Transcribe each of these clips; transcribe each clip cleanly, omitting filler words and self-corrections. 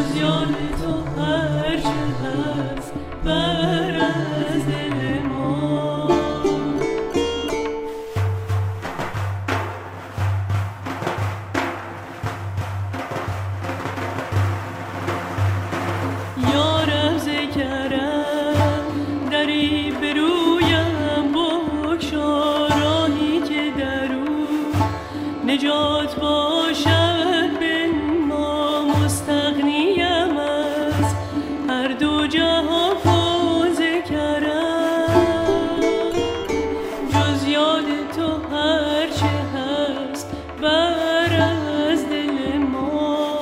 نجات باشد به ما مستغنیم از هر دو جهان فوز کرم جز یاد تو هرچه هست بر از دل ما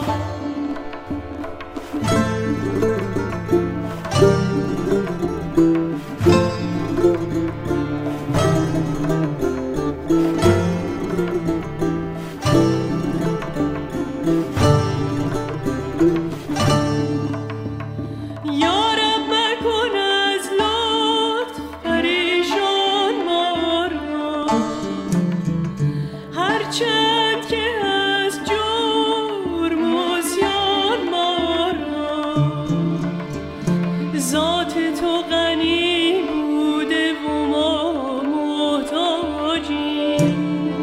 چند که از جرم و زیان ما را ذات تو غنی بوده و ما محتاجیم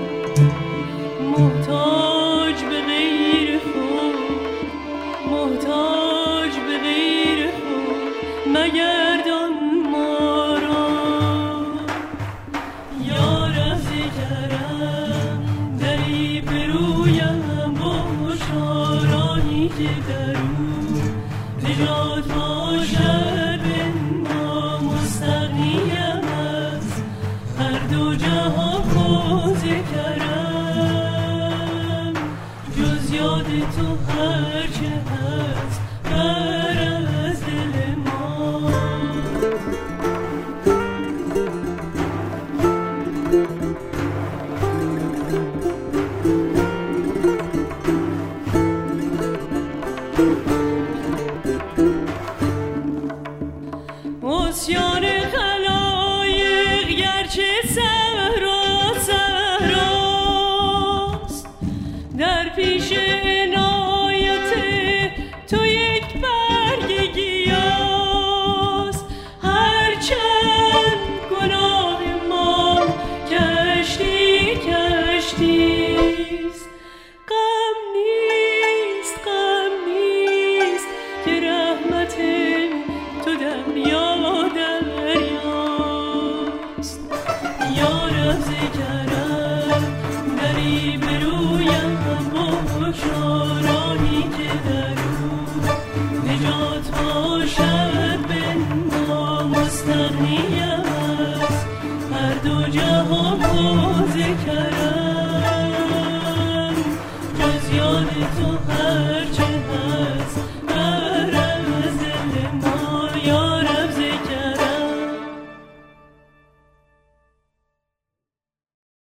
محتاج به غیر خود محتاج به غیر خود مگردان ما را یا رمز کرم برویم با شارانی که در او نجات باشد به ما مستغنیم از هر دو جهان فوز کرم جز یاد تو هرچه هست بر از دل ما عصیان خلایق گرچه صحرا صحراست در پیش